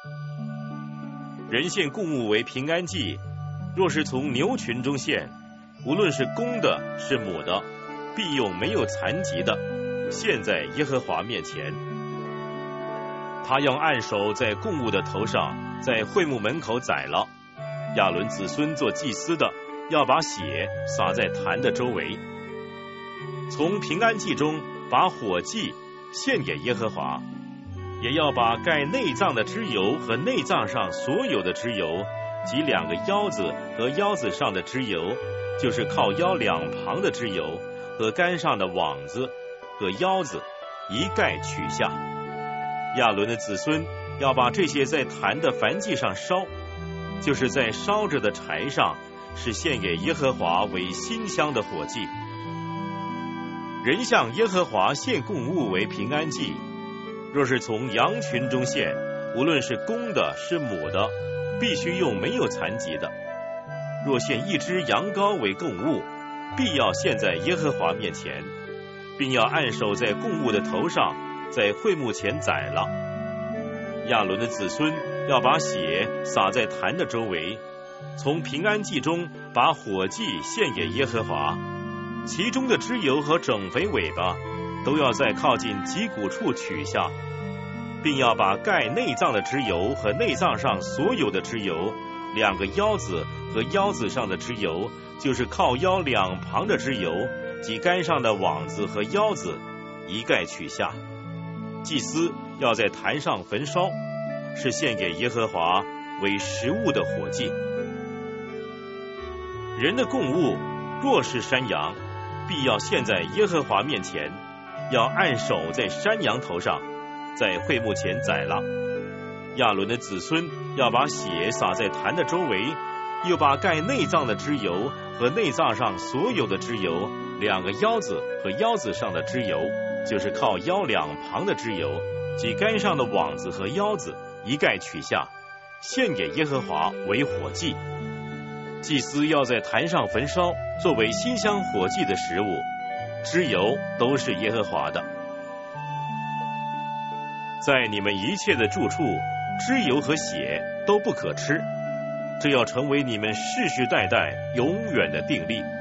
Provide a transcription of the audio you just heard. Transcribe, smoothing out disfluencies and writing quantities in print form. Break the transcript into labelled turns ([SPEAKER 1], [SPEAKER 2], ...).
[SPEAKER 1] 人献供物为平安祭，若是从牛群中献，无论是公的是母的，必用没有残疾的，献在耶和华面前。他要按手在供物的头上，在会幕门口宰了。亚伦子孙做祭司的，要把血洒在坛的周围。从平安祭中把火祭献给耶和华，也要把盖内脏的脂油和内脏上所有的脂油，及2个腰子和腰子上的脂油，就是靠腰两旁的脂油和杆上的网子和腰子，一概取下。亚伦的子孙要把这些在坛的燔祭上烧，就是在烧着的柴上，是献给耶和华为馨香的火祭。人向耶和华献供物为平安祭，若是从羊群中献，无论是公的是母的，必须用没有残疾的。若献一只羊羔为供物，必要献在耶和华面前，并要按手在供物的头上，在会幕前宰了。亚伦的子孙要把血洒在坛的周围，从平安祭中把火祭献给耶和华，其中的脂油和整肥尾巴都要在靠近脊骨处取下，并要把盖内脏的脂油和内脏上所有的脂油，2个腰子和腰子上的脂油，就是靠腰两旁的脂油及杆上的网子和腰子，一概取下。祭司要在坛上焚烧，是献给耶和华为食物的火祭。人的供物若是山羊，必要献在耶和华面前，要按手在山羊头上，在会幕前宰了。亚伦的子孙要把血洒在坛的周围，又把盖内脏的脂油和内脏上所有的脂油，2个腰子和腰子上的脂油，就是靠腰两旁的脂油及杆上的网子和腰子，一概取下，献给耶和华为火祭。祭司要在坛上焚烧，作为馨香火祭的食物，脂油都是耶和华的。在你们一切的住处，脂油和血都不可吃，这要成为你们世世代代永远的定例。